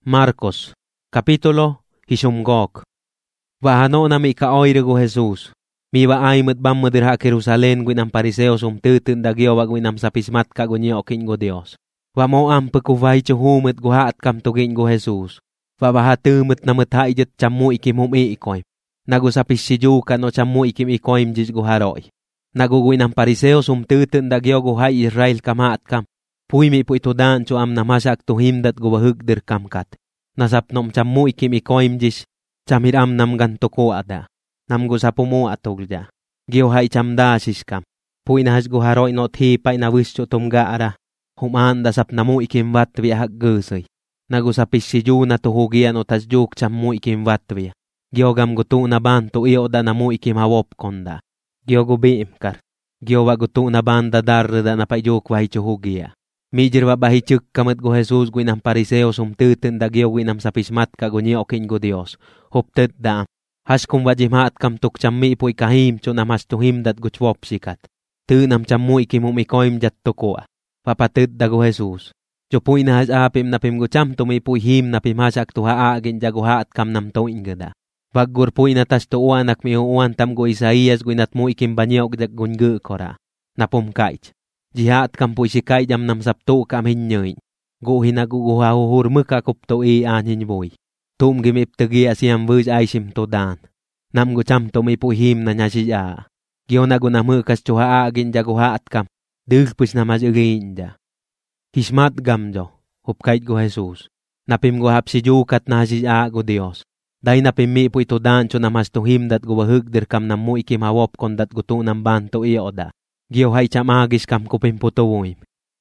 Marcos, kapitulo hisumgok. Wahano na mi kaoyre go Jesus. Mi wa ay bam madirha Jerusalem gwin ang pariseo sumtutun dagyo wag gwin am sapismat ka gunyo okin go Dios. Wa mo am pagkuvay chuhumet guha at kam tugin go Jesus. Wa bahatumit na matha ijet chamu ikim ikoy. Nagusapis si Juka no chamu ikim ikoy jis go haroy. Nagugwin ang pariseo sumtutun dagyo guhay Israel kama at kam. Puy mi po ito daan cho am namasak tuhimdat guwahugder kamkat. Nasapnom chamu ikim ikoym jis, chamiram nam ganto ko ada. Nam gusapumo atogja. Giyohay chamda siskam. Puy nahas guharoy no thipay na wisyo tumga ara. Humanda sap namu ikim watwi haggusoy. Nagusapis si Ju na tuhugian o tasjuk chamu ikim watwi. Giyogam gutu na banto iyo da namu ikim hawop konda. Giyogubi imkar. Giyowa gutu na banda darda na payjuk wahi chuhugia. Mijir wa bahichuk kamat go Jesus gwin ang pariseo sumtutun dagyo gwin am sapismat ka gunyo okin go Dios. Huptet da. Has kum wajimat kam tuk chammi po ikahim cho namas tuhim dat guchwop sikat. Tunam chammu ikimum ikoim jat tukoa. Papatet da go Jesus. Jo puy na has apim na pim go cham tumi puy him na pimasak tuha agin jaguha at kam nam to ingada. Waggur puy na tas tuuan ak mi uwan tam go Isaías gwin at mu ikim banyok jak gungu kora. Napum kaich. Jihat kampuy sikay jam nam sapto kam hinyoy. Guhin na guguhahuhur muka kupto anin boy. Tum gimip tegi asyam vuj ay simtodan. Nam gucham tumi puhim na nyasiya. Giyo na gunamukas chuha agin jaguha at kam. Dugpus na masugin ja. Hismat gamjo. Hupkait go Jesus. Napim guhap si Jukat na siya go Dios. Day napim mi po ito dan cho namas tuhim dat guwahugder kam namu ikimawop kondat gutu nam banto iyo da. Giyo hay chamagis kam kupim putuwim.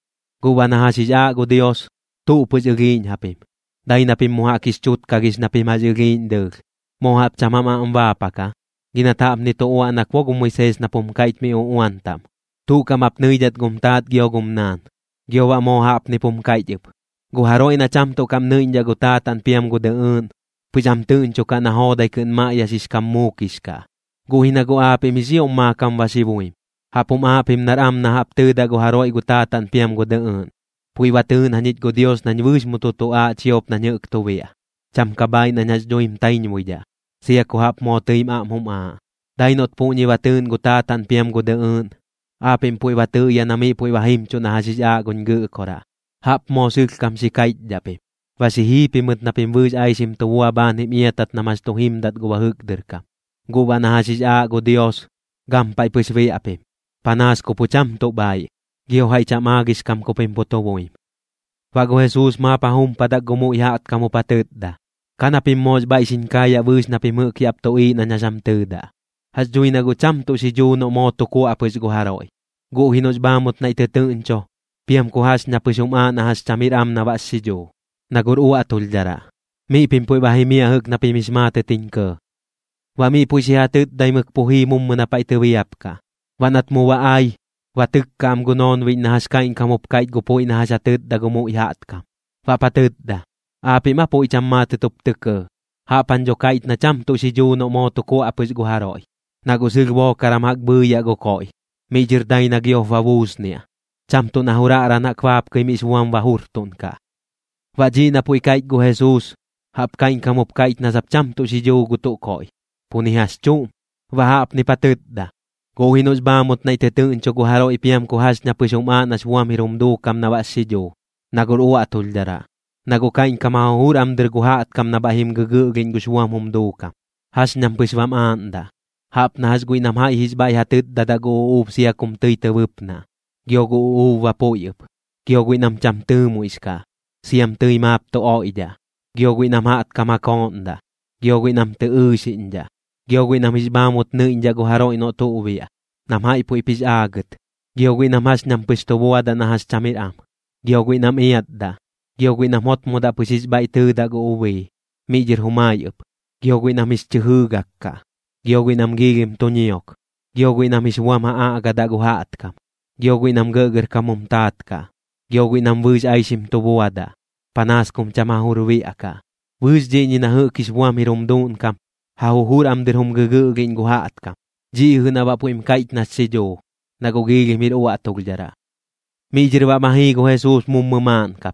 Guwa na hasisya go Dios, tupus ugin hapim. Day napim muhakis chut kagis napim hasugin deg. Mohap chamama ang vapa ka. Ginataap nito uwan akwo gum Moises na pumkait mi uwan tam. Tu kamap nuydat gumtat giyo gumnan. Giyo wa mohap ni pumkait ip. Guharoy na chamto kam nuynja gutatan piam go deun. Pujam tun cho ka na hoday kun maayasis kam mukis ka. Guhin na guapim isiyong makam wasibuim. Hapum apim naram na haptuda go haroy gutatan piam go deun. Puy watun hanit go Dios na nyus mututua chiop na nyuk tuwia. Cham kabay na nyas joim tay nyuya. Siya ko hap mo tim amhum a. Dainot po nyi watun gutatan piam go deun. Apim puy watu ya nami puy wahim cho na hasisya gungu kora. Hap mo suk kam sikait japim. Wasihi pimut na pimwus ay sim tuwa banim iatat na mas tuhim dat go wahugder kam. Guwa na hasisya go Dios. Gampay puswi apim. Panas ko po cham to bay. Giyo hay chamagis kam ko pimputuwoy. Wago Jesus mapahum padag gumuya at kamu patutda. Kanapim mos bay sin kaya wus na pimukiap to'i na nyasam tuda. Hasjoy na go cham to si Juno mo to ko apos go haroy. Go hinos bamot na itetun cho. Piam ko has na pusuma na has chamiram na was si Jo. Naguru atul jara. Mi pimpoy bahimia hug na pimismate tingke. Wa mi po siya tut day magpuhimum mo na paitawiyap ka. Wanat mo wa ay, watuk kam gunon win nahas kain kamupkait gupo inahasatut da gumo ihaat kam. Wapatut da. Api ma po icham matutup tuke. Hapan jo kait na cham to si Juno mo to ko apos guharoy. Nagusugbo karamag buya gukoy. Mijir day nagyo wawus niya. Cham to nahurara na kwap kay miswam wahurton ka. Waji na po ikait gu Jesus. Hap kain kamupkait na sapcham to si Jo guto koy. Punihas chum. Wahap ni patut da. Guhinos bamot na itetun cho guharo ipiam kuhas na pusuma na suwam hirumdu kam na was si Jo. Naguru atul dara. Nagukain kamahuram der guha at kam na bahim gugugin gusuwam humdu kam. Has nang puswam anda. Hap na has guinam hai hisbay hatut dadago uup siya kumtoy tawup na. Giyogu uuwa poyup. Giyogu inam cham tumu iska. Siyam tuy map to o ida. Giyogu inam haat kamakonda. Giyogu inam tuusin ja. Giyogu nam hisbamot nuinja guharo ino to uwia. Nam hai po ipis agat. Giyogu nam has nam pustuwada na has chamiram. Giyogu nam iyat da. Giyogu nam hot mo da pusis ba itu da go uwi. Mijir humayup. Giyogu nam is chuhugak ka. Giyogu nam gigim tunyok. Giyogu nam hiswam haaga da guhaat kam. Giyogu nam geger kamumtat ka. Giyogu nam wuj ay sim tuwada. Panas kum chamahurwi aka. Wuj di na hukis wam hirumdun kam. Hahuhur am dirhum gugugin guhaat kam. Jihu na ba po imkait na si Jo. Nagugigim iruwa tugjara. Mijir ba mahigo Jesus mumuman kap.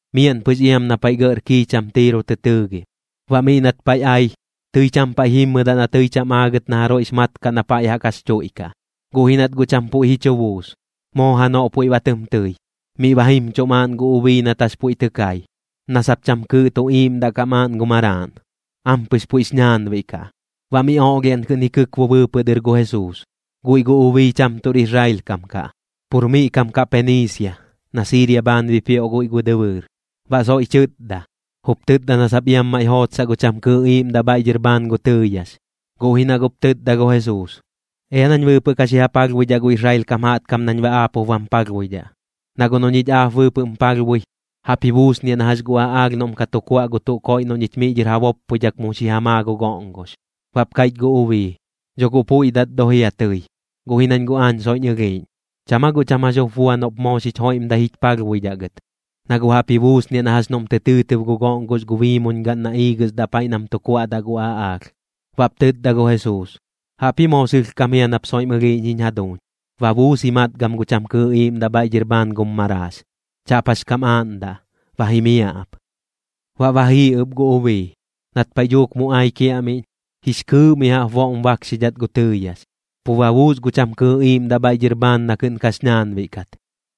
Mian pues iam na pay gỡ ki cham tiro te tege. Wa mi nat pay ay, tuy cham pay himda na tuy cham agat na haro ismat ka na pay hakas choika. Guhinat gu cham pu hichowus. Mo hano pu iwatem tuy. Mi bahim choman gu uwi na tas pu itekay. Nasap cham ku to im da kaman gumaran. Ampis pu isnyan wika. Wa mi ogen kunikuk wabu peder gu Jesus. Gui gu uwi cham tur Israel kam ka. Pur mi kam ka Penicia. Na Syria ban vipio gui gu dewer. Wa so ichut da. Hup tut da nasap yam may hot sa gu cham ku im da bayjer ban gu tuyas. Gu hinagup tut da gu Jesus. Eanan wupu kasi hapagwidya gu Israel kam hat kam nanwa apo wampagwidya. Nagunonit wupu mpagwi. Happy bus niya nahas gu aagnom katukwa gu tukoy no nitmijir hawop pujak mo si hamago gongos. Wapkait gu uwi. Jogu pu idat dohi atoy. Gu hinan gu ansoy nyagain. Chama gu chama jo fuan op mo si choy imdahit pagwidya gat. Nagu happy bus niya nahas nom tetutib gu gongos gu wimon gan na igas dapay nam tukwa da gu aag. Waptut da gu Jesus. Happy mo sil kami anap soy magi nyadon. Wabu si mat gam gu cham ku im da bayjer ban gum maras. Chapas kam anda. Wahimiap. Wawahi up gu uwi. Nat payuk mu ay kiamin. Hisku miha vong wak sijat gu tuyas. Puwawus gu cham ku im da bayjer ban na kun kasnyan wikat.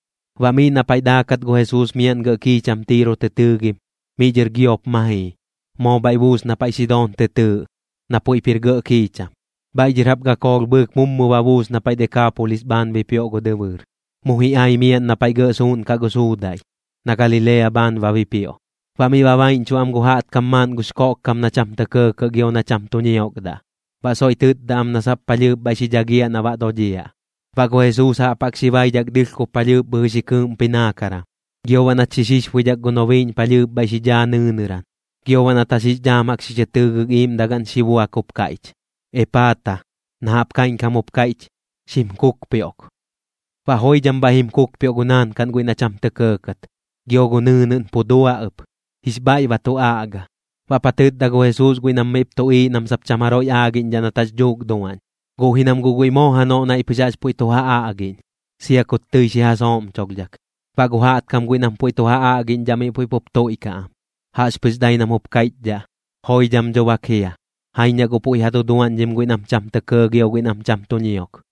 Wami na paydakat gu Jesus mian ga ki cham tiro tetugim. Mijer giop mahi. Mo baybus na paysidon tetu. Na puy pirga ki cham. Bayjer hap ga kol buk mummu wawus na pay Decapolis ban bipio go dewer. Muhi ay mian na pay gasun kagusuday. Na Galilea ban wawipio. Wami wawain chuam guhat kamman guskok kam na cham teke kagyo na cham tunyok da. Wasoy tut dam na sap palyub bay si jagia na wadojia. Wago Jesus ha paksibay jagdil ko palyub busikum pinakara. Gyowan at sisis pujag gunowin palyub bay si janunuran. Gyowan at asis jamak si jatugug im dagan si buwakup kaich. Epata, nahapkain kamupkaich, simkuk piok. Wahoy jam bahim kuk piogunan kan gui na cham tekekat. Gyogununun pudua up. Hisbay watu aga. Wapatut da go Jesus gui nam mip tui nam sap chamaroy agin jan atas jog doan. Go hinam gugui mo hano na ipijaj po ito haagin. Siya kutoy si hasom chogjak. Paguhaat kam gui nam po ito haagin jami po ipopto ikaam. Haspis day nam upkait ja. Hoy jam jawakhiya. Hay niya ko po ihatuduan jim gui nam cham teke gyo gui nam cham tunyok.